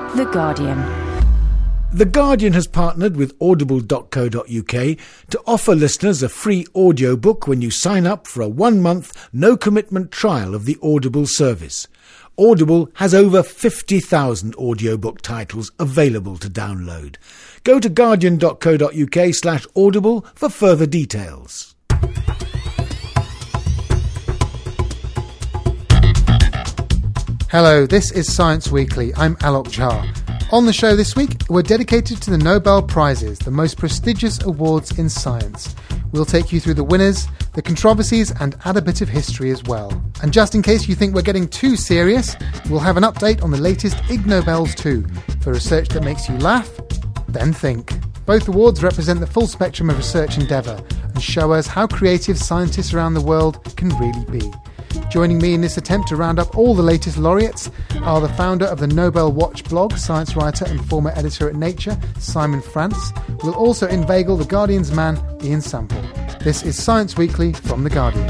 The Guardian. The Guardian has partnered with audible.co.uk to offer listeners a free audiobook when you sign up for a 1-month, no-commitment trial of the Audible service. Audible has over 50,000 audiobook titles available to download. Go to guardian.co.uk/audible for further details. Hello, this is Science Weekly. I'm Alok Jha. On the show this week, we're dedicated to the Nobel Prizes, the most prestigious awards in science. We'll take you through the winners, the controversies, and add a bit of history as well. And just in case you think we're getting too serious, we'll have an update on the latest Ig Nobels too, for research that makes you laugh, then think. Both awards represent the full spectrum of research endeavour and show us how creative scientists around the world can really be. Joining me in this attempt to round up all the latest laureates are the founder of the Nobel Watch blog, science writer and former editor at Nature, Simon France. We'll also inveigle The Guardian's man, Ian Sample. This is Science Weekly from The Guardian.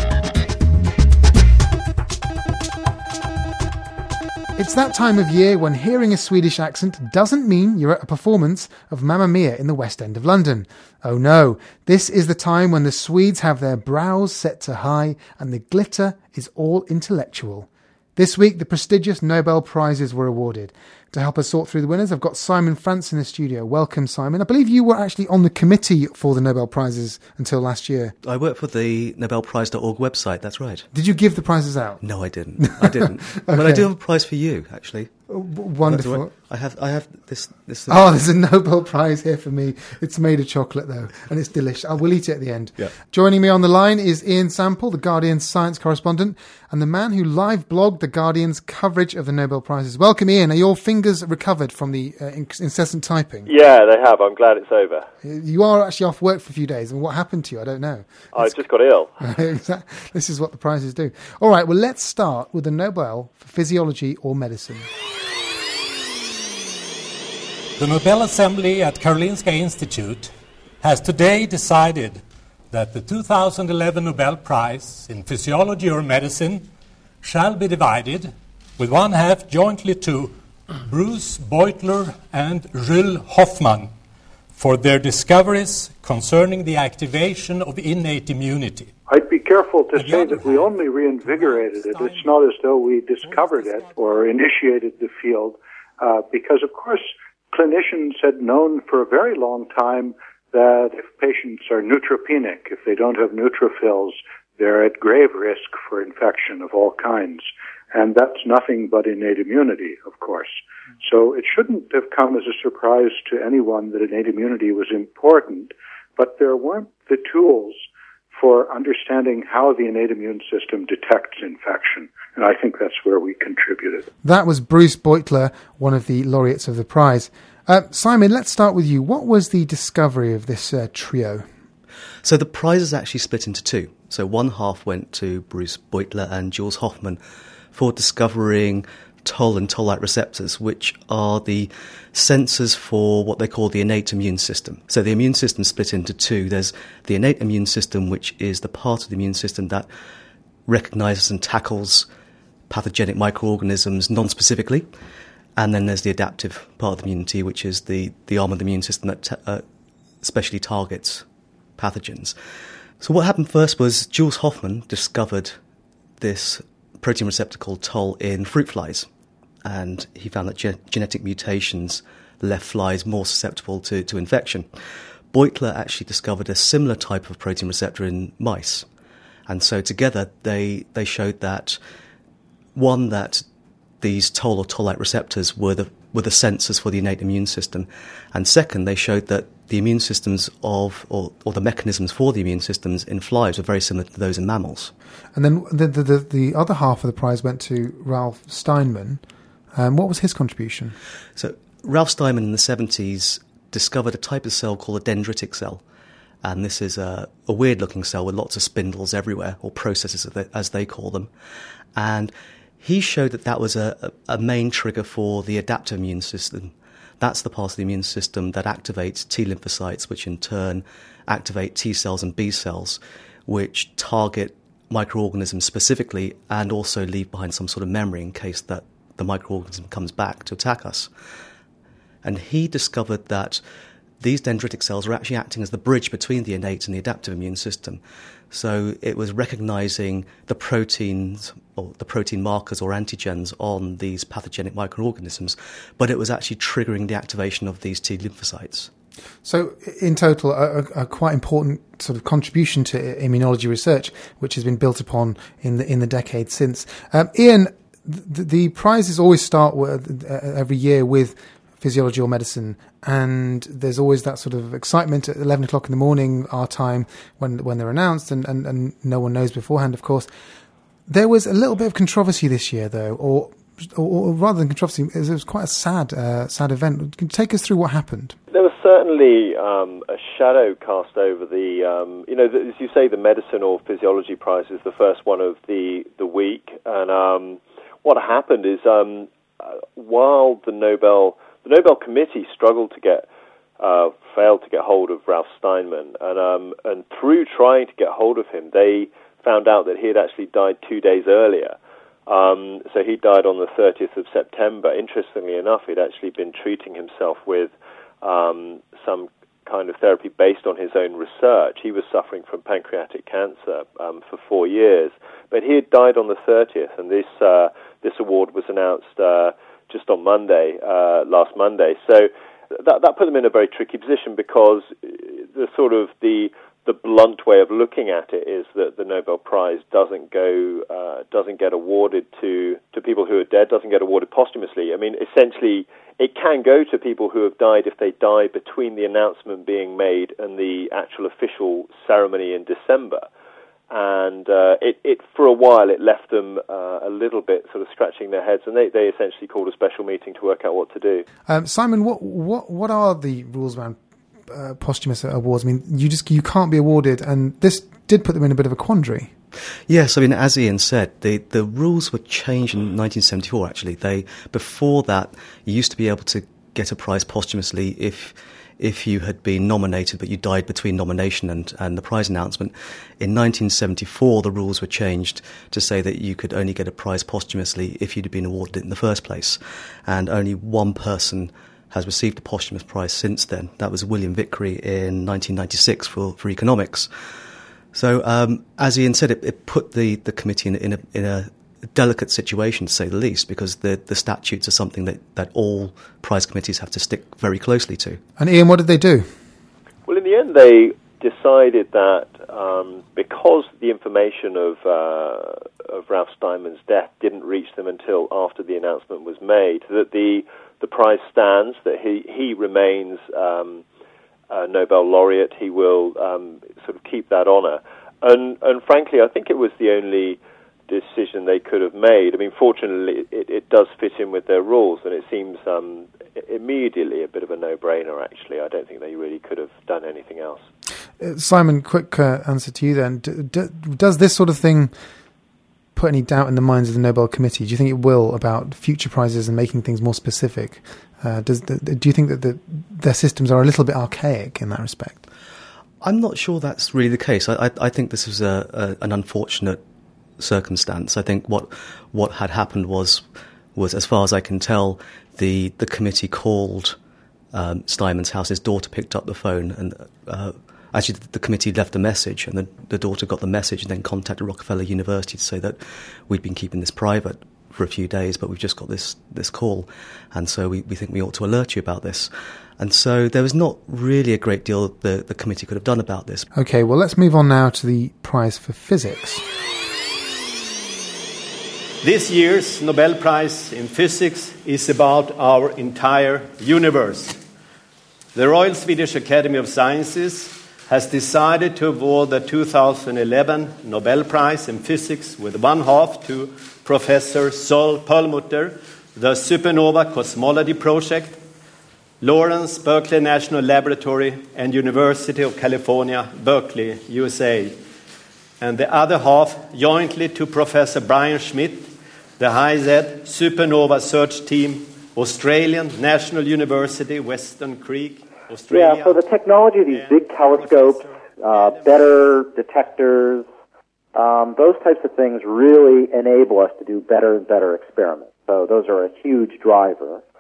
It's that time of year when hearing a Swedish accent doesn't mean you're at a performance of Mamma Mia in the West End of London. Oh no, this is the time when the Swedes have their brows set to high and the glitter is all intellectual. This week, the prestigious Nobel Prizes were awarded. To help us sort through the winners, I've got Simon France in the studio. Welcome, Simon. I believe you were actually on the committee for the Nobel Prizes until last year. I work for the NobelPrize.org website, that's right. Did you give the prizes out? No, I didn't. Okay. But I do have a prize for you, actually. Wonderful. I have this. Oh, there's a Nobel Prize here for me. It's made of chocolate, though, and it's delicious. I will eat it at the end. Yeah. Joining me on the line is Ian Sample, The Guardian's science correspondent, and the man who live blogged The Guardian's coverage of the Nobel Prizes. Welcome, Ian. Are your fingers recovered from the incessant typing? Yeah, they have. I'm glad it's over. You are actually off work for a few days, and what happened to you? I don't know. I just got ill. Exactly. This is what the prizes do. All right, well, let's start with the Nobel for Physiology or Medicine. The Nobel Assembly at Karolinska Institute has today decided that the 2011 Nobel Prize in Physiology or Medicine shall be divided with one half jointly to Bruce Beutler and Jules Hofmann for their discoveries concerning the activation of innate immunity. I'd be careful to say that we only reinvigorated it. It's not as though we discovered it or initiated the field, because, of course, clinicians had known for a very long time that if patients are neutropenic, if they don't have neutrophils, they're at grave risk for infection of all kinds. And that's nothing but innate immunity, of course. So it shouldn't have come as a surprise to anyone that innate immunity was important, but there weren't the tools for understanding how the innate immune system detects infection. And I think that's where we contributed. That was Bruce Beutler, one of the laureates of the prize. Simon, let's start with you. What was the discovery of this trio? So the prize is actually split into two. So one half went to Bruce Beutler and Jules Hofmann for discovering Toll and Toll-like receptors, which are the sensors for what they call the innate immune system. So the immune system is split into two. There's the innate immune system, which is the part of the immune system that recognizes and tackles pathogenic microorganisms non-specifically. And then there's the adaptive part of the immunity, which is the arm of the immune system that especially targets pathogens. So what happened first was Jules Hofmann discovered this protein receptor called Toll in fruit flies. And he found that genetic mutations left flies more susceptible to infection. Beutler actually discovered a similar type of protein receptor in mice. And so together they showed that, one, that these Toll or Toll-like receptors were the sensors for the innate immune system. And second, they showed that the immune systems or the mechanisms for the immune systems in flies were very similar to those in mammals. And then the other half of the prize went to Ralph Steinman. What was his contribution? So Ralph Steinman in the 70s discovered a type of cell called a dendritic cell. And this is a weird-looking cell with lots of spindles everywhere, or processes as they call them. And he showed that was a main trigger for the adaptive immune system. That's the part of the immune system that activates T lymphocytes, which in turn activate T cells and B cells, which target microorganisms specifically and also leave behind some sort of memory in case that the microorganism comes back to attack us. And he discovered that these dendritic cells were actually acting as the bridge between the innate and the adaptive immune system. So it was recognizing the proteins or the protein markers or antigens on these pathogenic microorganisms, but it was actually triggering the activation of these T lymphocytes. So in total, a quite important sort of contribution to immunology research, which has been built upon in the decades since. Ian, the prizes always start every year with physiology or medicine, and there's always that sort of excitement at 11 o'clock in the morning, our time, when they're announced, and no one knows beforehand, of course. There was a little bit of controversy this year, though, or rather than controversy, it was quite a sad event. Can you take us through what happened? There was certainly a shadow cast over as you say, the medicine or physiology prize is the first one of the week, and what happened is while the Nobel Committee struggled to failed to get hold of Ralph Steinman, and through trying to get hold of him, they found out that he had actually died 2 days earlier. So he died on the 30th of September. Interestingly enough, he'd actually been treating himself with some kind of therapy based on his own research. He was suffering from pancreatic cancer for 4 years, but he had died on the 30th, and this award was announced just on Monday, last Monday. So that put them in a very tricky position, because the blunt way of looking at it is that the Nobel Prize doesn't get awarded to people who are dead, doesn't get awarded posthumously. I mean, essentially, it can go to people who have died if they die between the announcement being made and the actual official ceremony in December. And it for a while it left them a little bit sort of scratching their heads, and they essentially called a special meeting to work out what to do. Simon, what are the rules around posthumous awards? I mean, you can't be awarded, and this did put them in a bit of a quandary. Yes, I mean, as Ian said, the rules were changed in 1974. Actually, before that, you used to be able to get a prize posthumously if you had been nominated but you died between nomination and the prize announcement. In 1974, the rules were changed to say that you could only get a prize posthumously if you'd been awarded it in the first place. And only one person has received a posthumous prize since then. That was William Vickery in 1996 for economics. So, as Ian said, it put the committee in a delicate situation, to say the least, because the statutes are something that all prize committees have to stick very closely to. And Ian, what did they do? Well, in the end, they decided that because the information of Ralph Steinman's death didn't reach them until after the announcement was made, that the prize stands, that he remains a Nobel laureate. He will sort of keep that honour. And frankly, I think it was the only decision they could have made. I mean, fortunately, it does fit in with their rules, and it seems immediately a bit of a no-brainer, actually. I don't think they really could have done anything else. Simon, quick answer to you then. Does this sort of thing put any doubt in the minds of the Nobel Committee? Do you think it will, about future prizes and making things more specific? Do you think that their systems are a little bit archaic in that respect? I'm not sure that's really the case. I think this was an unfortunate circumstance. I think what had happened was, as far as I can tell, the committee called Steinman's house. His daughter picked up the phone, and actually the committee left a message, and the daughter got the message and then contacted Rockefeller University to say that we'd been keeping this private for a few days, but we've just got this call, and so we think we ought to alert you about this. And so there was not really a great deal the committee could have done about this. Okay, well, let's move on now to the prize for physics. This year's Nobel Prize in Physics is about our entire universe. The Royal Swedish Academy of Sciences has decided to award the 2011 Nobel Prize in Physics with one half to Professor Sol Perlmutter, the Supernova Cosmology Project, Lawrence Berkeley National Laboratory, and University of California, Berkeley, USA. And the other half jointly to Professor Brian Schmidt, the HiZ Supernova Search Team, Australian National University, Western Creek, Australia. Yeah, so the technology of these big telescopes, better detectors, those types of things really enable us to do better and better experiments. So those are a huge driver.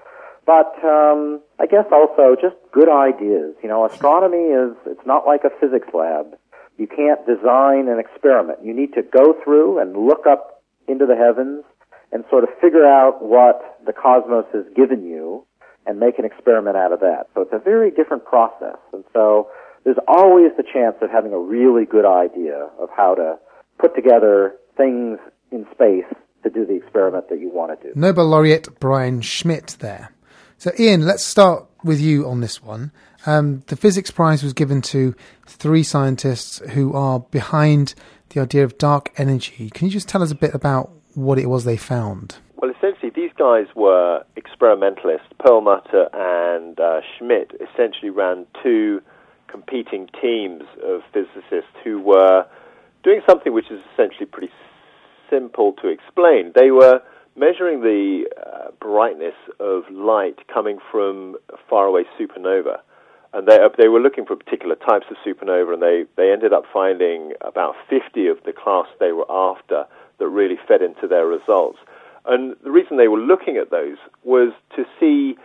But I guess also just good ideas. You know, astronomy it's not like a physics lab. You can't design an experiment. You need to go through and look up into the heavens and sort of figure out what the cosmos has given you and make an experiment out of that. So it's a very different process. And so there's always the chance of having a really good idea of how to put together things in space to do the experiment that you want to do. Nobel laureate Brian Schmidt there. So Ian, let's start with you on this one. The physics prize was given to 3 scientists who are behind the idea of dark energy. Can you just tell us a bit about what it was they found? Well, essentially, these guys were experimentalists. Perlmutter and Schmidt essentially ran 2 competing teams of physicists who were doing something which is essentially pretty simple to explain. They were measuring the brightness of light coming from a faraway supernova. And they were looking for particular types of supernova, and they ended up finding about 50 of the class they were after that really fed into their results. And the reason they were looking at those was to see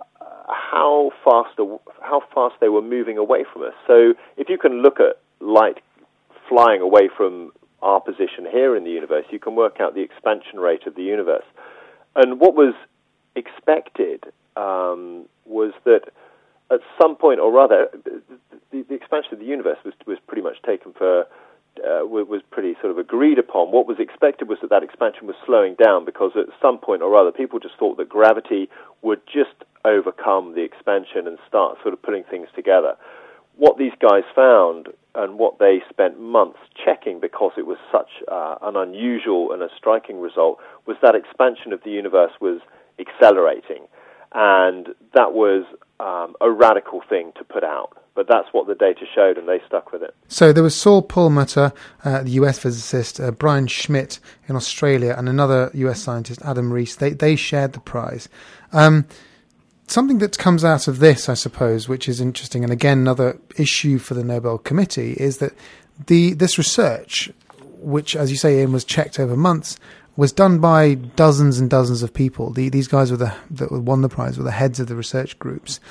how fast they were moving away from us. So if you can look at light flying away from our position here in the universe, you can work out the expansion rate of the universe. And what was expected was that at some point or other, the expansion of the universe was pretty much taken for, was pretty sort of agreed upon. What was expected was that expansion was slowing down because at some point or other, people just thought that gravity would just overcome the expansion and start sort of putting things together. What these guys found and what they spent months checking, because it was such an unusual and a striking result, was that expansion of the universe was accelerating. And that was a radical thing to put out. But that's what the data showed, and they stuck with it. So there was Saul Perlmutter, the US physicist, Brian Schmidt in Australia, and another US scientist, Adam Rees. They shared the prize. Something that comes out of this, I suppose, which is interesting, and again, another issue for the Nobel Committee, is that this research, which, as you say, Ian, was checked over months, was done by dozens and dozens of people. These guys that won the prize were the heads of the research groups.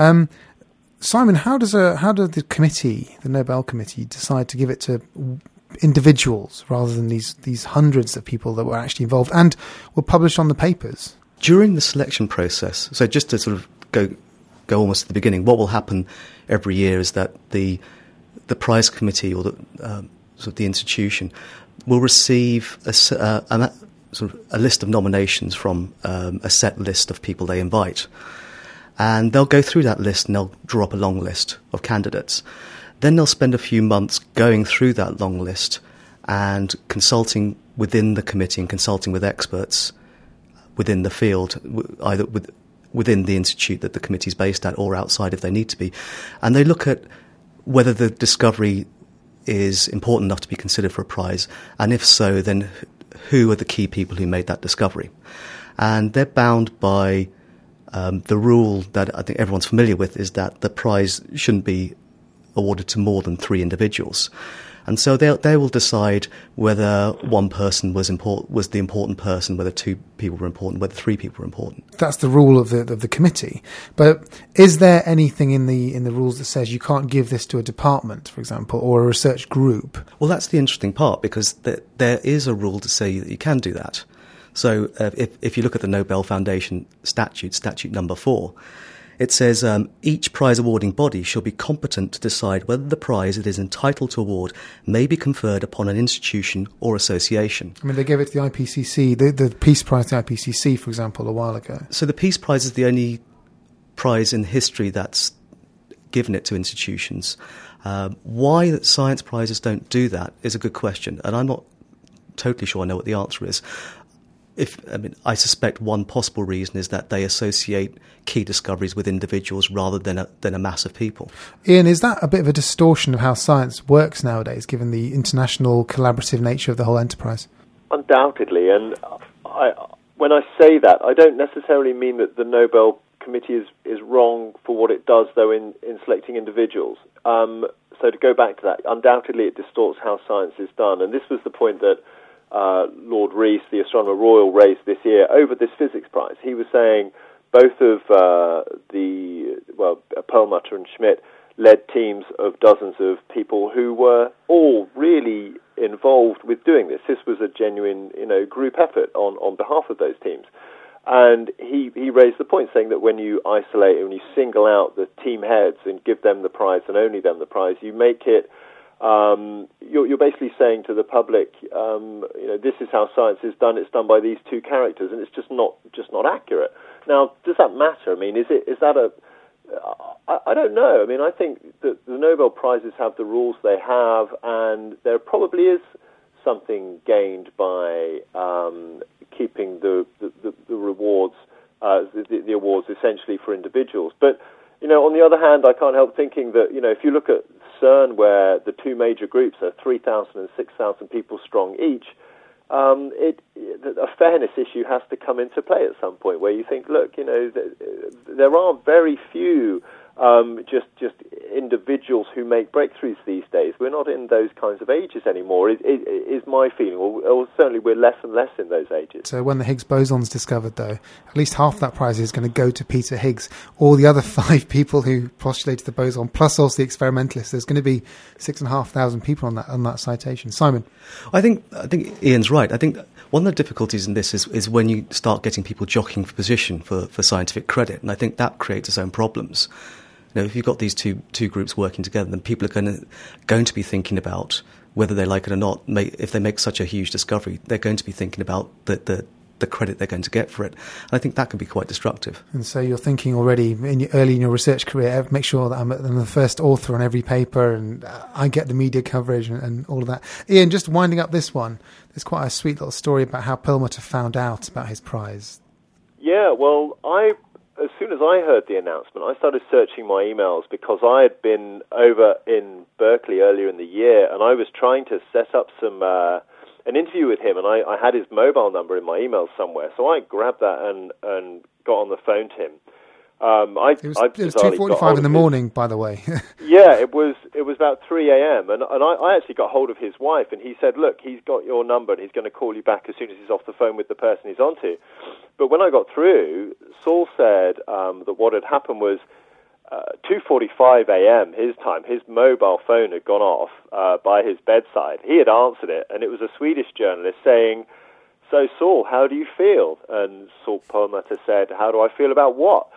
Simon, how did the committee, the Nobel Committee, decide to give it to individuals rather than these hundreds of people that were actually involved and were published on the papers? During the selection process, so just to sort of go almost to the beginning, what will happen every year is that the prize committee or the institution will receive a list of nominations from a set list of people they invite. And they'll go through that list and they'll draw up a long list of candidates. Then they'll spend a few months going through that long list and consulting within the committee and consulting with experts within the field, either within the institute that the committee is based at or outside if they need to be. And they look at whether the discovery is important enough to be considered for a prize, and if so, then who are the key people who made that discovery. And they're bound by the rule that I think everyone's familiar with, is that the prize shouldn't be awarded to more than 3 individuals. And so they will decide whether one person was the important person, whether 2 people were important, whether 3 people were important. That's the rule of the committee. But is there anything in the rules that says you can't give this to a department, for example, or a research group? Well, that's the interesting part, because there is a rule to say that you can do that. So if you look at the Nobel Foundation statute number 4, it says each prize-awarding body shall be competent to decide whether the prize it is entitled to award may be conferred upon an institution or association. I mean, they gave it to the IPCC, the Peace Prize to the IPCC, for example, a while ago. So the Peace Prize is the only prize in history that's given it to institutions. Why science prizes don't do that is a good question, and I'm not totally sure I know what the answer is. I suspect one possible reason is that they associate key discoveries with individuals rather than a mass of people. Ian, is that a bit of a distortion of how science works nowadays, given the international collaborative nature of the whole enterprise? Undoubtedly, and when I say that, I don't necessarily mean that the Nobel Committee is wrong for what it does, though, in selecting individuals. So to go back to that, undoubtedly it distorts how science is done, and this was the point that Lord Rees, the Astronomer Royal, raised this year over this physics prize. He was saying both of Perlmutter and Schmidt led teams of dozens of people who were all really involved with doing this. This was a genuine, group effort on behalf of those teams. And he raised the point, saying that when you isolate, when you single out the team heads and give them the prize and only them the prize, you make it. You're basically saying to the public, this is how science is done. It's done by these two characters, and it's just not accurate. Now, does that matter? I mean, is that a? I don't know. I mean, I think that the Nobel Prizes have the rules they have, and there probably is something gained by keeping the rewards, the awards essentially for individuals. But on the other hand, I can't help thinking that if you look at CERN, where the two major groups are 3,000 and 6,000 people strong each, a fairness issue has to come into play at some point, where you think, look, there are very few just individuals who make breakthroughs these days. We're not in those kinds of ages anymore, is my feeling, or certainly we're less and less in those ages. So when the Higgs boson's discovered, though, at least half that prize is going to go to Peter Higgs. All the other 5 people who postulated the boson, plus also the experimentalists, there's going to be 6,500 people on that citation. Simon? I think Ian's right. I think one of the difficulties in this is when you start getting people jockeying for position for scientific credit, and I think that creates its own problems. If you've got these two groups working together, then people are going to be thinking about whether they like it or not. If they make such a huge discovery, they're going to be thinking about the credit they're going to get for it. And I think that can be quite destructive. And so you're thinking already early in your research career, make sure that I'm the first author on every paper and I get the media coverage and all of that. Ian, just winding up this one, there's quite a sweet little story about how Perlmutter found out about his prize. Yeah, well, as soon as I heard the announcement, I started searching my emails because I had been over in Berkeley earlier in the year, and I was trying to set up an interview with him, and I had his mobile number in my emails somewhere, so I grabbed that and got on the phone to him. It was 2:45 in the morning, by the way. Yeah, it was about 3 a.m. and I actually got hold of his wife, and he said, look, he's got your number and he's going to call you back as soon as he's off the phone with the person he's onto. But when I got through, Saul said that what had happened was 2:45 a.m. his time, his mobile phone had gone off by his bedside. He had answered it, and it was a Swedish journalist saying, so Saul, how do you feel? And Saul Perlmutter said, how do I feel about what?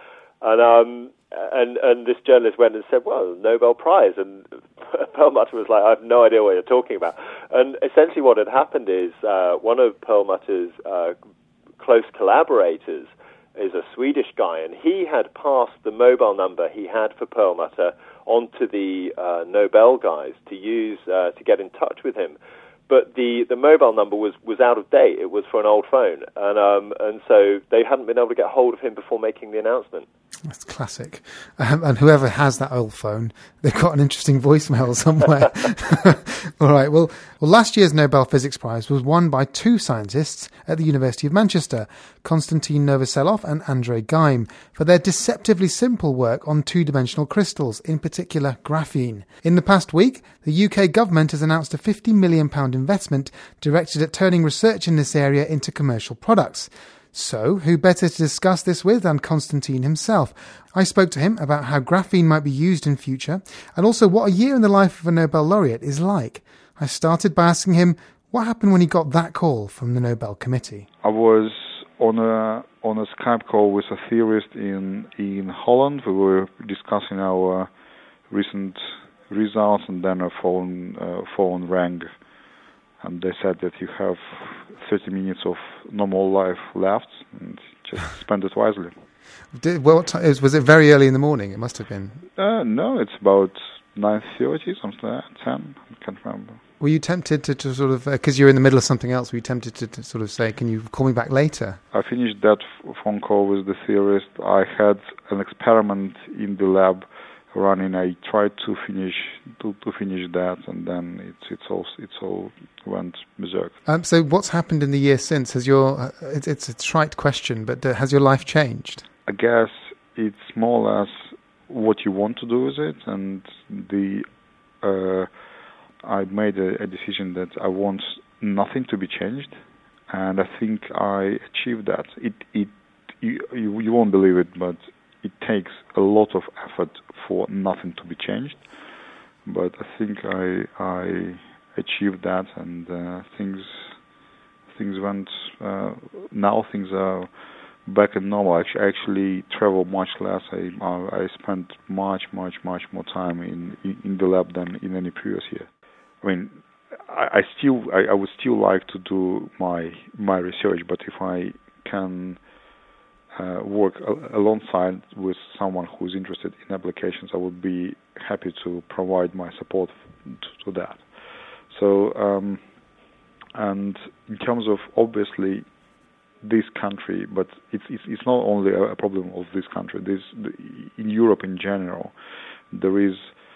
And this journalist went and said, well, Nobel Prize. And Perlmutter was like, I have no idea what you're talking about. And essentially what had happened is one of Perlmutter's close collaborators is a Swedish guy, and he had passed the mobile number he had for Perlmutter onto the Nobel guys to use to get in touch with him. But the mobile number was out of date. It was for an old phone. And so they hadn't been able to get hold of him before making the announcement. That's classic. And whoever has that old phone, they've got an interesting voicemail somewhere. All right. Well, last year's Nobel Physics Prize was won by 2 scientists at the University of Manchester, Konstantin Novoselov and Andrei Geim, for their deceptively simple work on 2-dimensional crystals, in particular graphene. In the past week, the UK government has announced a £50 million investment directed at turning research in this area into commercial products. So, who better to discuss this with than Konstantin himself? I spoke to him about how graphene might be used in future, and also what a year in the life of a Nobel laureate is like. I started by asking him what happened when he got that call from the Nobel Committee. I was on a Skype call with a theorist in Holland. We were discussing our recent results, and then a phone rang, and they said that you have 30 minutes of normal life left, and just spend it wisely. Was it very early in the morning? It must have been. No, it's about 9:30, something like that, 10, I can't remember. Were you tempted to sort of, because you're in the middle of something else, were you tempted to sort of say, can you call me back later? I finished that phone call with the theorist. I had an experiment in the lab running. I tried to finish that, and then it's all went berserk. So what's happened in the year since? Has it's a trite question, but has your life changed? I guess it's more or less what you want to do with it, and I made a decision that I want nothing to be changed, and I think I achieved that. you won't believe it, but it takes a lot of effort for nothing to be changed. But I think I achieved that, and things went. Now things are back in normal. I actually travel much less. I spent much more time in the lab than in any previous year. I mean, I would still like to do my research, but if I can work alongside with someone who's interested in applications, I would be happy to provide my support to that. So, and in terms of obviously this country, but it's not only a problem of this country. In Europe in general, there is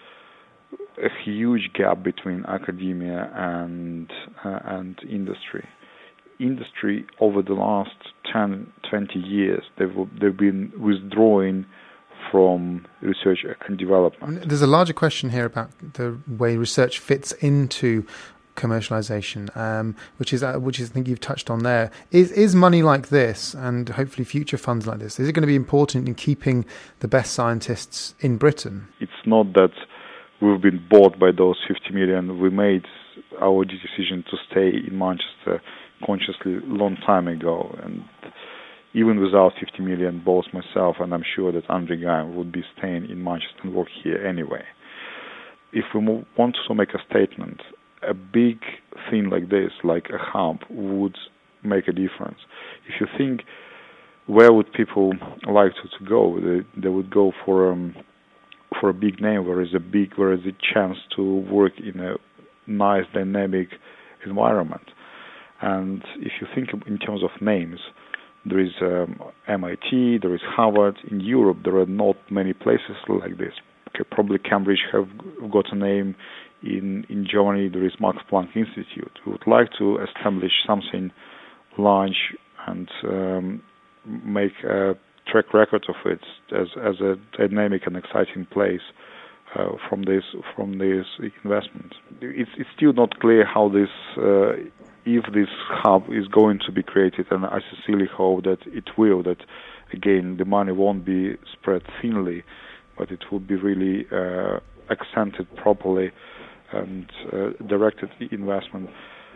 a huge gap between academia and industry. Industry over the last 10, 20 years, they've been withdrawing from research and development. There's a larger question here about the way research fits into commercialization, which is I think you've touched on there. Is money like this, and hopefully future funds like this, is it going to be important in keeping the best scientists in Britain? It's not that we've been bought by those 50 million. We made our decision to stay in Manchester consciously long time ago, and even without 50 million, both myself and I'm sure that Andrei Gaim would be staying in Manchester and work here anyway. If we want to make a statement, a big thing like this, like a hub, would make a difference. If you think, where would people like to go? They would go for a big name, where is a chance to work in a nice, dynamic environment. And if you think in terms of names, there is MIT, there is Harvard. In Europe, there are not many places like this. Okay, probably Cambridge have got a name. In Germany, there is Max Planck Institute. We would like to establish something large and make a track record of it as a dynamic and exciting place from this investment. It's still not clear how this. If this hub is going to be created, and I sincerely hope that it will, that again the money won't be spread thinly, but it will be really accented properly and directed investment,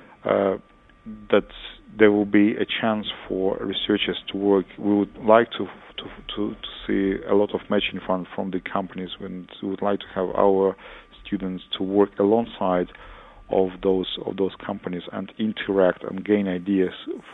that there will be a chance for researchers to work. We would like to see a lot of matching funds from the companies, and we would like to have our students to work alongside of those companies and interact and gain ideas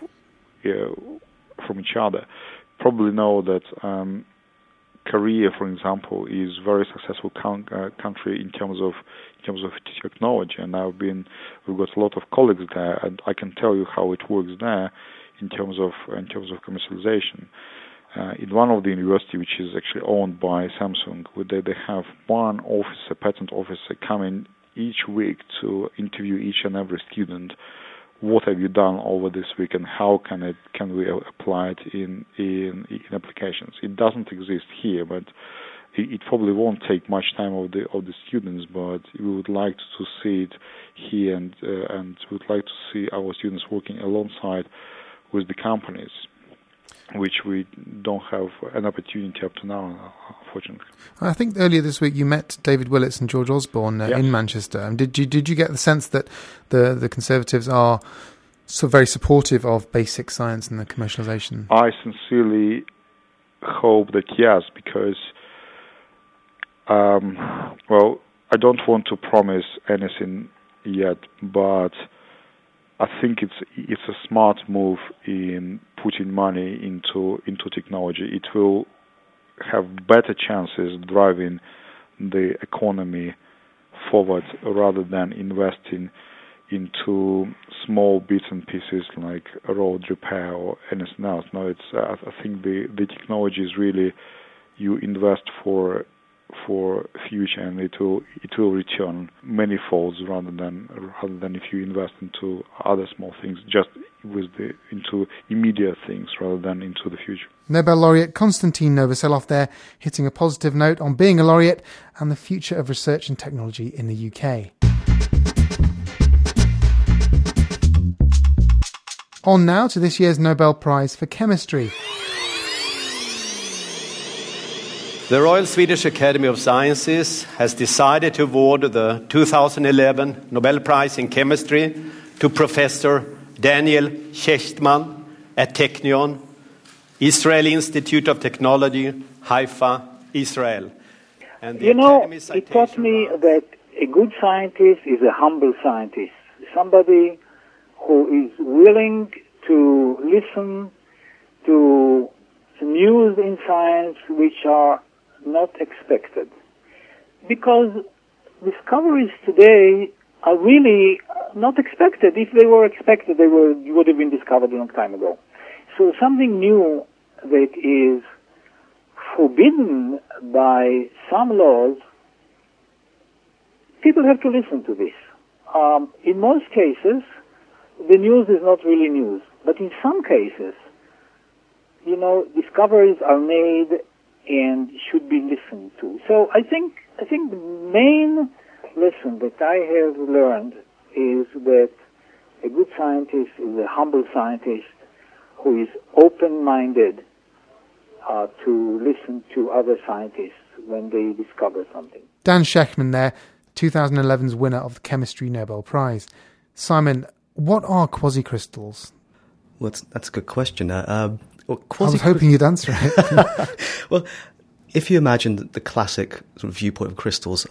from each other. Probably know that Korea, for example, is a very successful country in terms of technology, and we've got a lot of colleagues there, and I can tell you how it works there in terms of commercialization. In one of the university, which is actually owned by Samsung, they have one officer, patent officer, coming each week to interview each and every student. What have you done over this week, and how can we apply it in applications? It doesn't exist here, but it probably won't take much time of the students. But we would like to see it here, and we would like to see our students working alongside with the companies, which we don't have an opportunity up to now, unfortunately. I think earlier this week you met David Willetts and George Osborne in Manchester. Did you get the sense that the Conservatives are so very supportive of basic science and the commercialization? I sincerely hope that yes, because I don't want to promise anything yet, but I think it's a smart move in putting money into technology. It will have better chances driving the economy forward rather than investing into small bits and pieces like road repair or anything else. No, I think the technology is really, you invest for future, and it will return many folds rather than if you invest into other small things, just into immediate things rather than into the future. Nobel laureate Konstantin Novoselov there, hitting a positive note on being a laureate and the future of research and technology in the UK. On now to this year's Nobel Prize for Chemistry. The Royal Swedish Academy of Sciences has decided to award the 2011 Nobel Prize in Chemistry to Professor Daniel Shechtman at Technion, Israeli Institute of Technology, Haifa, Israel. And it taught me that a good scientist is a humble scientist, somebody who is willing to listen to news in science which are not expected. Because discoveries today are really not expected. If they were expected, they would have been discovered a long time ago. So something new that is forbidden by some laws, people have to listen to this. In most cases, the news is not really news. But in some cases, discoveries are made and should be listened to. So I think the main lesson that I have learned is that a good scientist is a humble scientist who is open-minded to listen to other scientists when they discover something. Dan Shechtman there, 2011's winner of the Chemistry Nobel Prize. Simon, what are quasicrystals? Well, that's a good question. I was hoping you'd answer it. Well, if you imagine the classic sort of viewpoint of crystals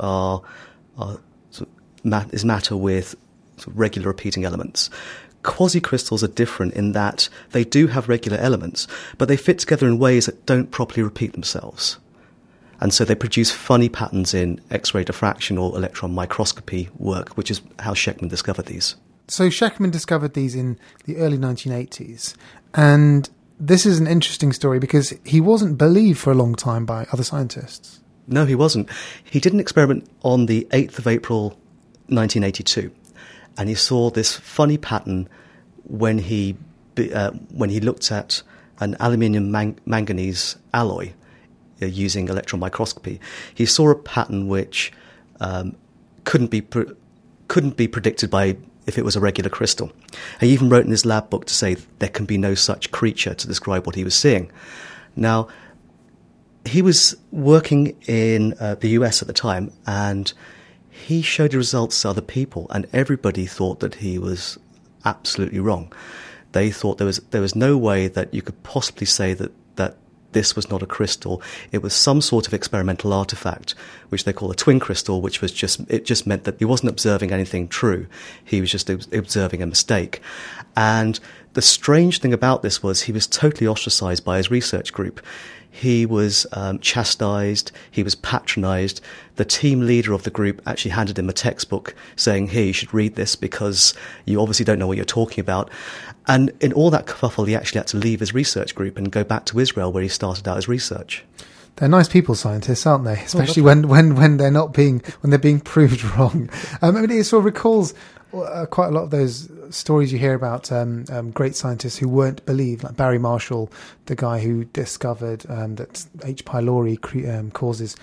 is matter with sort of regular repeating elements, quasicrystals are different in that they do have regular elements, but they fit together in ways that don't properly repeat themselves. And so they produce funny patterns in X-ray diffraction or electron microscopy work, which is how Shechtman discovered these. So Shechtman discovered these in the early 1980s, and this is an interesting story because he wasn't believed for a long time by other scientists. No, he wasn't. He did an experiment on the 8th of April 1982, and he saw this funny pattern when he looked at an aluminium manganese alloy using electron microscopy. He saw a pattern which couldn't be predicted by if it was a regular crystal. He even wrote in his lab book to say there can be no such creature to describe what he was seeing. Now, he was working in the US at the time, and he showed the results to other people, and everybody thought that he was absolutely wrong. They thought there was no way that you could possibly say that this was not a crystal. It was some sort of experimental artifact, which they call a twin crystal, which was just meant that he wasn't observing anything true. He was just observing a mistake. And the strange thing about this was he was totally ostracized by his research group. He was chastised, he was patronized. The team leader of the group actually handed him a textbook saying, "Here, you should read this because you obviously don't know what you're talking about." And in all that kerfuffle, he actually had to leave his research group and go back to Israel where he started out his research. They're nice people, scientists, aren't they? Especially when they're being proved wrong. It sort of recalls quite a lot of those stories you hear about great scientists who weren't believed, like Barry Marshall, the guy who discovered that H. pylori causes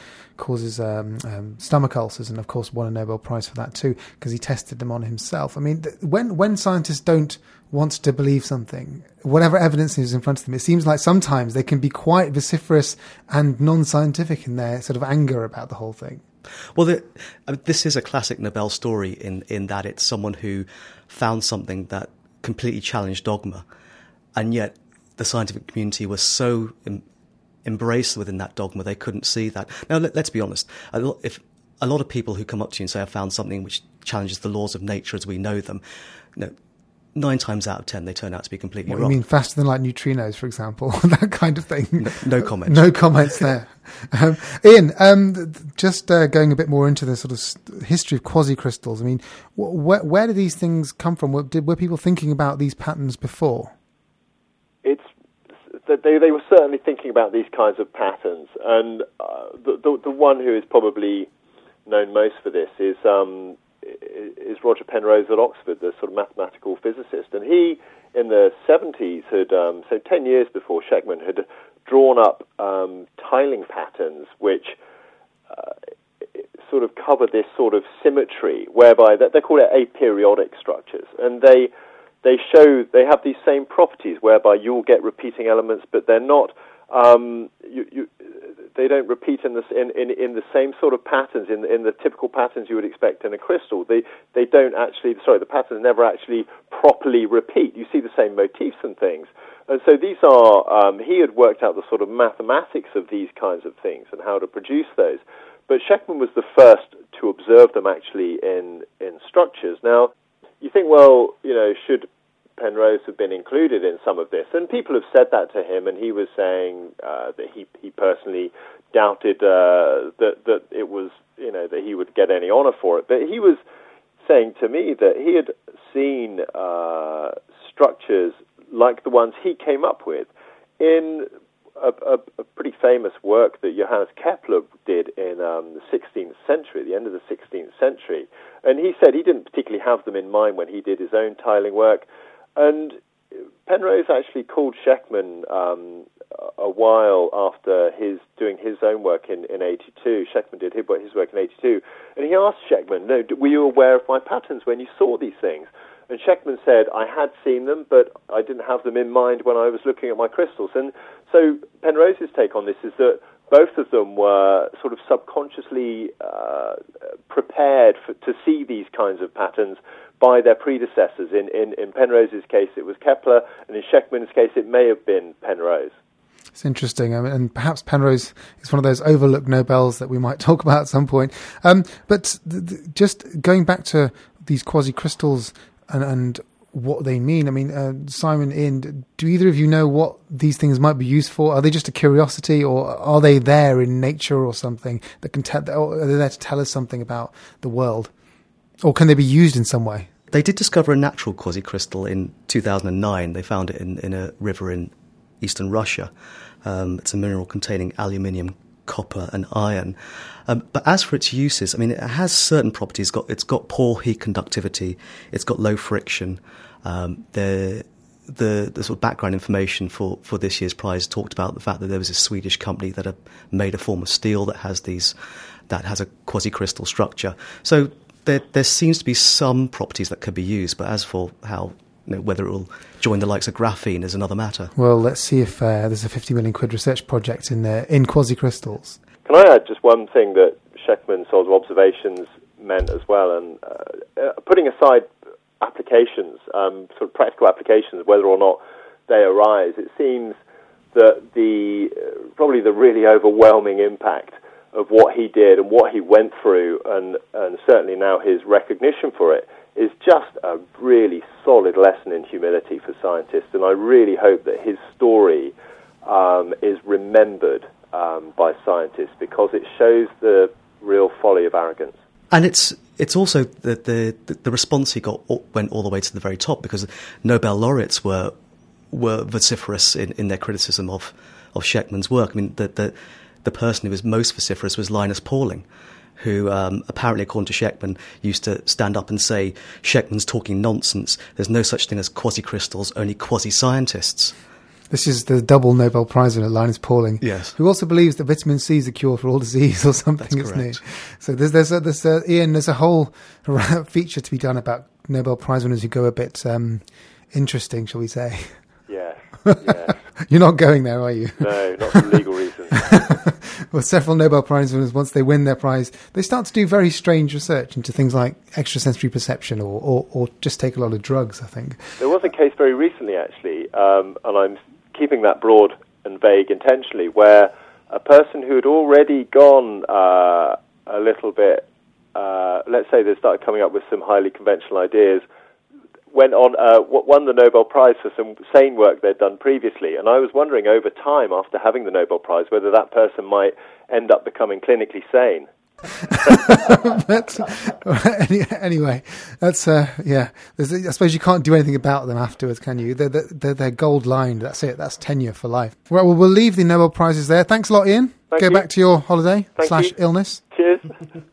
stomach ulcers, and of course won a Nobel Prize for that too because he tested them on himself. I mean, when scientists don't want to believe something, whatever evidence is in front of them, it seems like sometimes they can be quite vociferous and non-scientific in their sort of anger about the whole thing. Well, this is a classic Nobel story in that it's someone who found something that completely challenged dogma, and yet the scientific community was so embraced within that dogma they couldn't see that. Now, let's be honest. If a lot of people who come up to you and say, "I found something which challenges the laws of nature as we know them," 9 times out of 10 they turn out to be completely wrong. You mean faster than like neutrinos, for example, that kind of thing? No comments. No comments there. Ian, just going a bit more into the sort of history of quasicrystals. I mean, where do these things come from? Were people thinking about these patterns before? They were certainly thinking about these kinds of patterns, and the one who is probably known most for this is Roger Penrose at Oxford, the sort of mathematical physicist. And he, in the 70s, had, so 10 years before Shechtman, had drawn up tiling patterns which sort of cover this sort of symmetry, whereby they're called aperiodic structures. And they have these same properties whereby you'll get repeating elements, but they're not, They don't repeat in the same sort of patterns, in the typical patterns you would expect in a crystal. They don't actually, the patterns never actually properly repeat. You see the same motifs and things. And so these are, he had worked out the sort of mathematics of these kinds of things and how to produce those. But Shechtman was the first to observe them actually in structures. Now, you think, well, should Penrose have been included in some of this? And people have said that to him, and he was saying that he personally doubted that it was, that he would get any honor for it. But he was saying to me that he had seen structures like the ones he came up with in a pretty famous work that Johannes Kepler did in the 16th century, the end of the 16th century. And he said he didn't particularly have them in mind when he did his own tiling work. And Penrose actually called Shechtman a while after doing his own work in 82. Shechtman did his work in 82. And he asked Shechtman, were you aware of my patterns when you saw these things? And Shechtman said, I had seen them, but I didn't have them in mind when I was looking at my crystals. And so Penrose's take on this is that both of them were sort of subconsciously prepared to see these kinds of patterns by their predecessors. In Penrose's case, it was Kepler, and in Shechtman's case, it may have been Penrose. It's interesting, and perhaps Penrose is one of those overlooked Nobels that we might talk about at some point. But just going back to these quasi-crystals and what they mean, I mean, Simon, Ian, do either of you know what these things might be used for? Are they just a curiosity, or are they there in nature or something that can or are they there to tell us something about the world? Or can they be used in some way? They did discover a natural quasi-crystal in 2009. They found it in a river in eastern Russia. It's a mineral containing aluminium, copper and iron. But as for its uses, I mean, it has certain properties. It's got poor heat conductivity. It's got low friction. The sort of background information for this year's prize talked about the fact that there was a Swedish company that had made a form of steel that has a quasi-crystal structure. So there seems to be some properties that could be used, but as for how, whether it will join the likes of graphene is another matter. Well, let's see if there's a 50 million quid research project in quasi-crystals. Can I add just one thing that Shechtman's sort of observations meant as well? And putting aside applications, sort of practical applications, whether or not they arise, it seems that probably the really overwhelming impact of what he did and what he went through, and certainly now his recognition for it, is just a really solid lesson in humility for scientists. And I really hope that his story is remembered by scientists, because it shows the real folly of arrogance. And it's also the response he got went all the way to the very top, because Nobel laureates were vociferous in their criticism of Shechtman's work. I mean, the person who was most vociferous was Linus Pauling, who apparently, according to Shechtman, used to stand up and say, Shechtman's talking nonsense. There's no such thing as quasi-crystals, only quasi-scientists. This is the double Nobel Prize winner, Linus Pauling, yes, who also believes that vitamin C is a cure for all disease or something, That's isn't correct. he? So Ian, there's a whole feature to be done about Nobel Prize winners who go a bit interesting, shall we say? Yes. You're not going there, are you? No, not for legal reasons. Well, several Nobel Prize winners, once they win their prize, they start to do very strange research into things like extrasensory perception or just take a lot of drugs, I think. There was a case very recently, actually, and I'm keeping that broad and vague intentionally, where a person who had already gone a little bit, let's say they started coming up with some highly conventional ideas, went on, won the Nobel Prize for some sane work they'd done previously. And I was wondering over time, after having the Nobel Prize, whether that person might end up becoming clinically sane. Anyway, that's yeah. I suppose you can't do anything about them afterwards, can you? They're gold lined. That's it. That's tenure for life. Right, well, we'll leave the Nobel Prizes there. Thanks a lot, Ian. Thank Go you. back to your holiday Thank / illness. Cheers.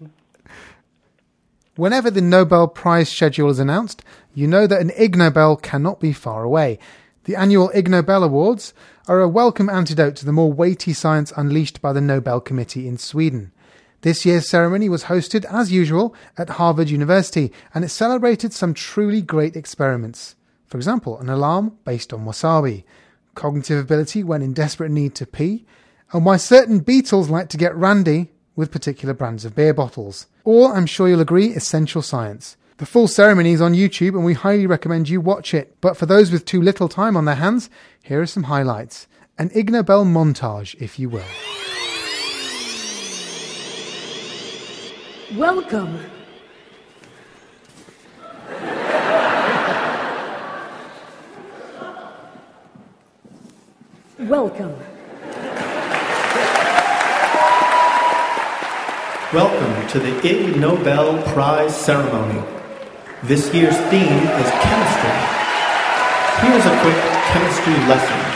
Whenever the Nobel Prize schedule is announced, you know that an Ig Nobel cannot be far away. The annual Ig Nobel Awards are a welcome antidote to the more weighty science unleashed by the Nobel Committee in Sweden. This year's ceremony was hosted, as usual, at Harvard University, and it celebrated some truly great experiments. For example, an alarm based on wasabi, cognitive ability when in desperate need to pee, and why certain Beatles like to get randy with particular brands of beer bottles. All, I'm sure you'll agree, essential science. The full ceremony is on YouTube and we highly recommend you watch it. But for those with too little time on their hands, here are some highlights. An Ig Nobel montage, if you will. Welcome. Welcome. Welcome to the Ig Nobel Prize ceremony. This year's theme is chemistry. Here's a quick chemistry lesson.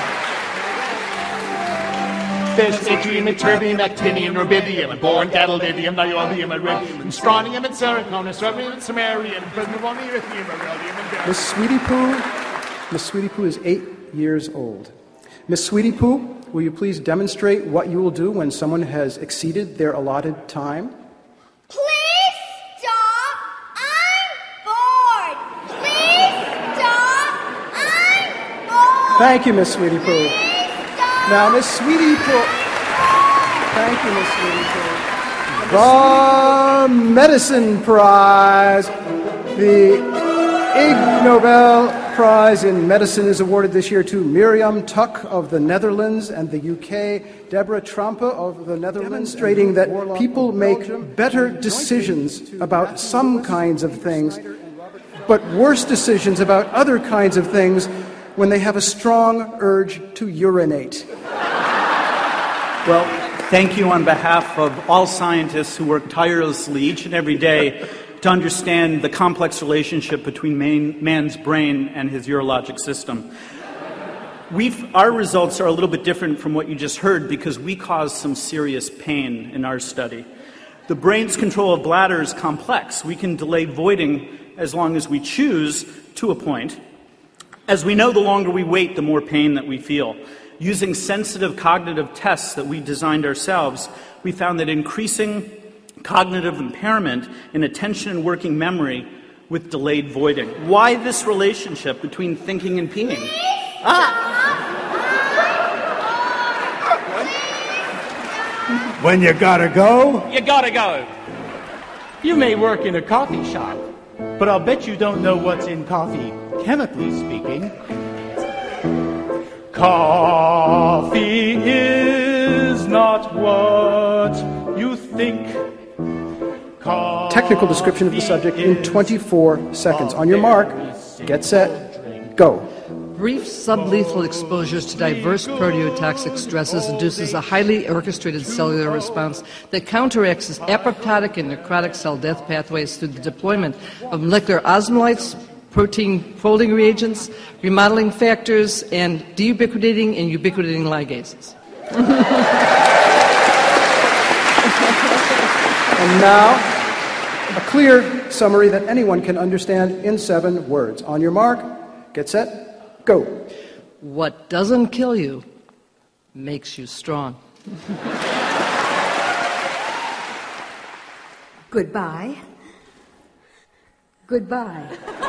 There's yttrium, ytterbium, actinium, rubidium, boron, gadolinium, niobium, iridium, strontium, and zircon, strontium, and samarium, prismavon, erythium, beryllium, and Miss Sweetie Poo is 8 years old. Miss Sweetie Poo, will you please demonstrate what you will do when someone has exceeded their allotted time? Please stop! I'm bored! Please stop! I'm bored! Thank you, Miss Sweetie Poo. Now, Miss Sweetie Poo. Thank you, Miss Sweetie Poo. The Medicine Prize. The Ig Nobel Prize in Medicine is awarded this year to Miriam Tuck of the Netherlands and the UK, Deborah Trompe of the Netherlands, demonstrating that people make better decisions about some kinds of things, but worse decisions about other kinds of things when they have a strong urge to urinate. Well, thank you on behalf of all scientists who work tirelessly each and every day to understand the complex relationship between man's brain and his urologic system. Our results are a little bit different from what you just heard because we caused some serious pain in our study. The brain's control of bladder is complex. We can delay voiding as long as we choose to a point. As we know, the longer we wait, the more pain that we feel. Using sensitive cognitive tests that we designed ourselves, we found that increasing cognitive impairment in attention and working memory with delayed voiding. Why this relationship between thinking and peeing? When you gotta go, You gotta go. You may work in a coffee shop, but I'll bet you don't know what's in coffee, chemically speaking. Coffee is not what you think. Technical description of the subject in 24 seconds. On your mark, get set, go. Brief sublethal exposures to diverse proteotoxic stresses induces a highly orchestrated cellular response that counteracts apoptotic and necrotic cell death pathways through the deployment of molecular osmolytes, protein folding reagents, remodeling factors, and deubiquitinating and ubiquitinating ligases. And now, a clear summary that anyone can understand in 7 words. On your mark, get set, go. What doesn't kill you makes you strong. Goodbye. Goodbye.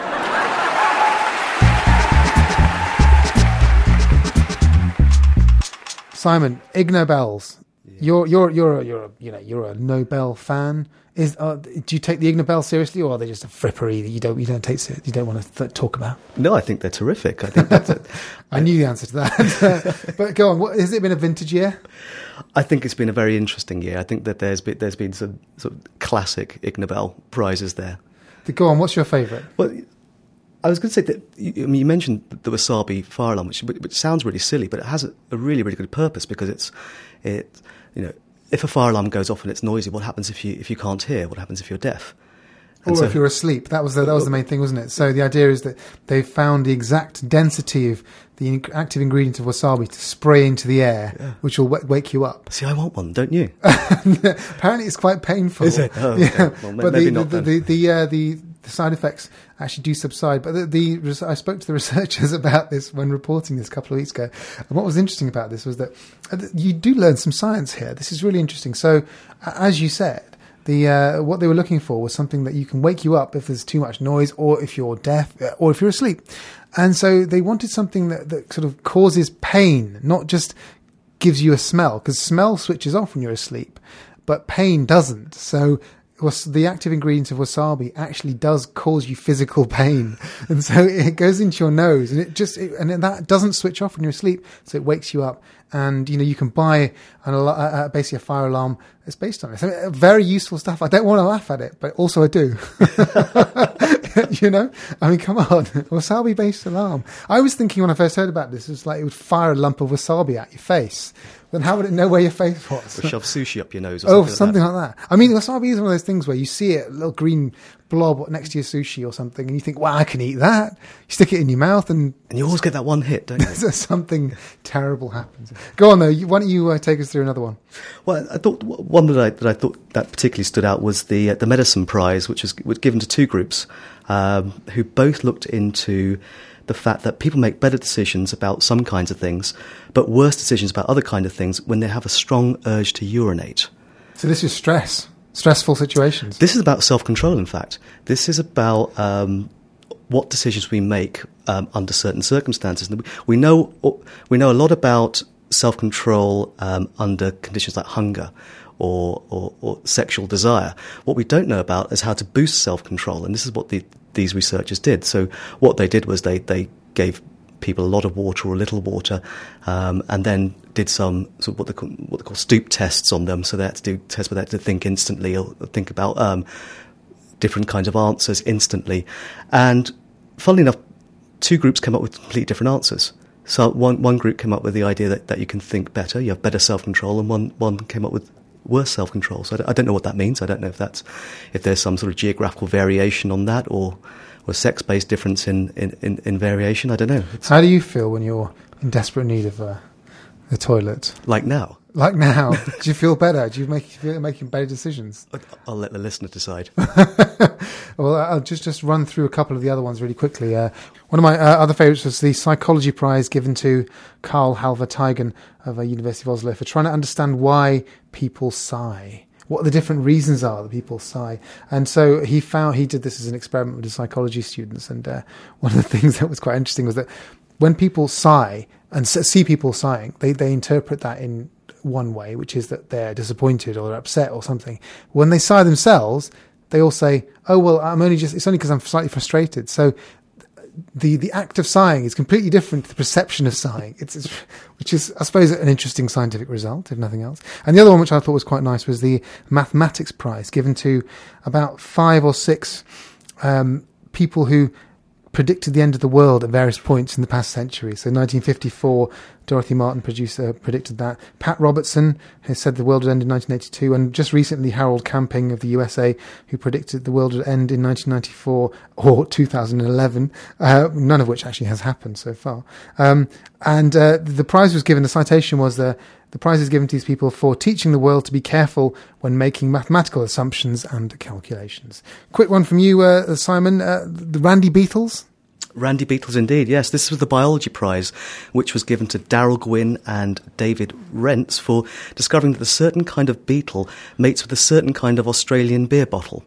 Simon, Ig Nobels. You're a Nobel fan. Do you take the Ig Nobel seriously, or are they just a frippery that you don't take seriously, you don't want to talk about? No, I think they're terrific. I think that's it. I knew the answer to that. But go on. Has it been a vintage year? I think it's been a very interesting year. I think that there's been some sort of classic Ig Nobel prizes there. Go on. What's your favourite? Well, I was going to say that you mentioned the wasabi fire alarm, which sounds really silly, but it has a really, really good purpose because if a fire alarm goes off and it's noisy, what happens if you can't hear? What happens if you're deaf? And or if you're asleep. That was the main thing, wasn't it? So the idea is that they found the exact density of the active ingredient of wasabi to spray into the air, which will wake you up. See, I want one, don't you? Apparently, it's quite painful. Is it? Oh, yeah. okay. Well, but maybe not then. The side effects actually do subside. But I spoke to the researchers about this when reporting this a couple of weeks ago. And what was interesting about this was that you do learn some science here. This is really interesting. So, as you said, what they were looking for was something that you can wake you up if there's too much noise, or if you're deaf, or if you're asleep. And so they wanted something that sort of causes pain, not just gives you a smell, because smell switches off when you're asleep, but pain doesn't. So the active ingredient of wasabi actually does cause you physical pain, and so it goes into your nose, and that doesn't switch off when you're asleep, so it wakes you up. And you can buy basically a fire alarm that's based on it. So very useful stuff. I don't want to laugh at it, but also I do. I mean, come on, wasabi based alarm. I was thinking when I first heard about this, it was like it would fire a lump of wasabi at your face. Then how would it know where your face was? Or shove sushi up your nose or something like that. I mean, wasabi is one of those things where you see it, a little green blob next to your sushi or something, and you think, wow, I can eat that. You stick it in your mouth and you always get that one hit, don't you? Something terrible happens. Go on, though. Why don't you take us through another one? Well, I thought one that I thought that particularly stood out was the Medicine Prize, which was given to two groups who both looked into the fact that people make better decisions about some kinds of things, but worse decisions about other kinds of things when they have a strong urge to urinate. So this is stressful situations. This is about self-control, in fact. This is about what decisions we make under certain circumstances. We know a lot about self-control under conditions like hunger or sexual desire. What we don't know about is how to boost self-control, and this is what these researchers did. So what they did was they gave people a lot of water or a little water, and then did some sort of what they call stoop tests on them. So they had to do tests where they had to think instantly or think about different kinds of answers instantly. And funnily enough, two groups came up with completely different answers. So one group came up with the idea that you can think better, you have better self-control, and one came up with worse self-control. So I don't know what that means. I don't know if there's some sort of geographical variation on that or sex-based difference in variation. I don't know. How do you feel when you're in desperate need of the toilet? Like now? Like now. Do you feel better? Do you feel making better decisions? I'll let the listener decide. Well, I'll just run through a couple of the other ones really quickly. One of my other favourites was the Psychology Prize given to Carl Halvar Teigen of University of Oslo for trying to understand why people sigh, what the different reasons are that people sigh. And so he did this as an experiment with his psychology students, and one of the things that was quite interesting was that when people sigh and see people sighing, they interpret that in one way, which is that they're disappointed or they're upset or something. When they sigh themselves, they all say, oh, well, it's only because I'm slightly frustrated. So the act of sighing is completely different to the perception of sighing, which is, I suppose, an interesting scientific result, if nothing else. And the other one, which I thought was quite nice, was the Mathematics Prize, given to about 5 or 6 people who predicted the end of the world at various points in the past century. So 1954, Dorothy Martin predicted that. Pat Robertson, who said the world would end in 1982, and just recently Harold Camping of the USA, who predicted the world would end in 1994 or 2011, none of which actually has happened so far. The prize was given, the citation was the prize is given to these people for teaching the world to be careful when making mathematical assumptions and calculations. Quick one from you, Simon, the Randy Beetles? Randy Beetles, indeed, yes. This was the Biology Prize, which was given to Darrell Gwynn and David Rents for discovering that a certain kind of beetle mates with a certain kind of Australian beer bottle.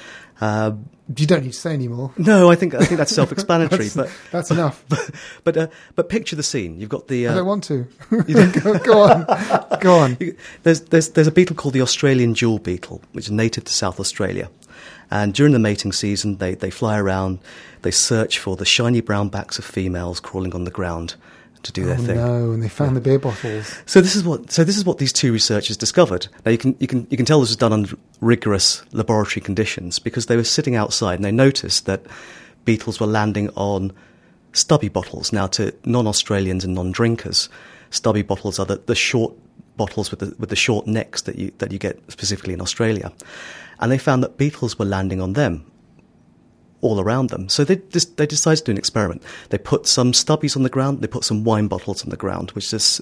You don't need to say any more. No, I think that's self-explanatory. That's enough. But picture the scene. You've got the. I don't want to. Go on. Go on. There's a beetle called the Australian jewel beetle, which is native to South Australia, and during the mating season, they fly around. They search for the shiny brown backs of females crawling on the ground to do their thing. No, and they found the beer bottles. So this is what these two researchers discovered. Now you can tell this was done under rigorous laboratory conditions because they were sitting outside and they noticed that beetles were landing on stubby bottles. Now, to non-Australians and non-drinkers, stubby bottles are the short bottles with the short necks that you get specifically in Australia, and they found that beetles were landing on them all around them. So they decided to do an experiment. They put some stubbies on the ground. They put some wine bottles on the ground, which has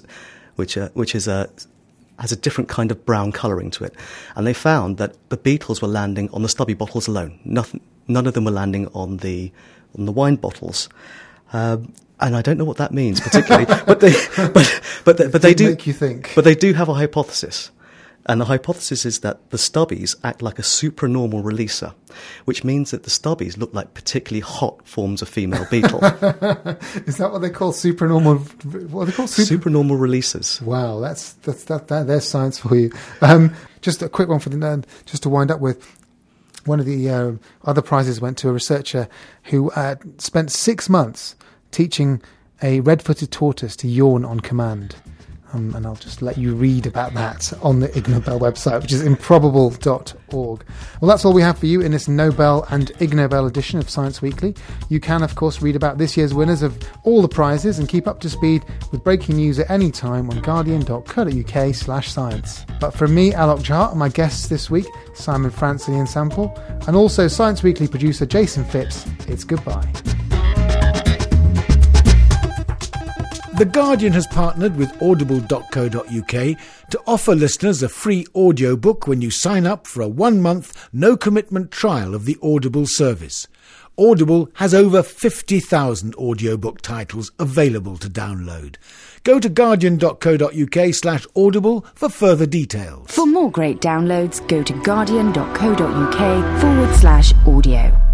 a different kind of brown colouring to it. And they found that the beetles were landing on the stubby bottles alone. None of them were landing on the wine bottles. And I don't know what that means particularly, but they do make you think. But they do have a hypothesis And the hypothesis is that the stubbies act like a supranormal releaser, which means that the stubbies look like particularly hot forms of female beetle. Is that what they call supranormal? What are they called? Supranormal releasers. Wow, there's science for you. Just a quick one just to wind up with. One of the other prizes went to a researcher who spent 6 months teaching a red-footed tortoise to yawn on command. And I'll just let you read about that on the Ig Nobel website, which is improbable.org. Well, that's all we have for you in this Nobel and Ig Nobel edition of Science Weekly. You can, of course, read about this year's winners of all the prizes and keep up to speed with breaking news at any time on guardian.co.uk/science. But from me, Alok Jha, and my guests this week, Simon Francis and Ian Sample, and also Science Weekly producer Jason Phipps, it's goodbye. The Guardian has partnered with audible.co.uk to offer listeners a free audiobook when you sign up for a 1-month, no-commitment trial of the Audible service. Audible has over 50,000 audiobook titles available to download. Go to guardian.co.uk/audible for further details. For more great downloads, go to guardian.co.uk/audio.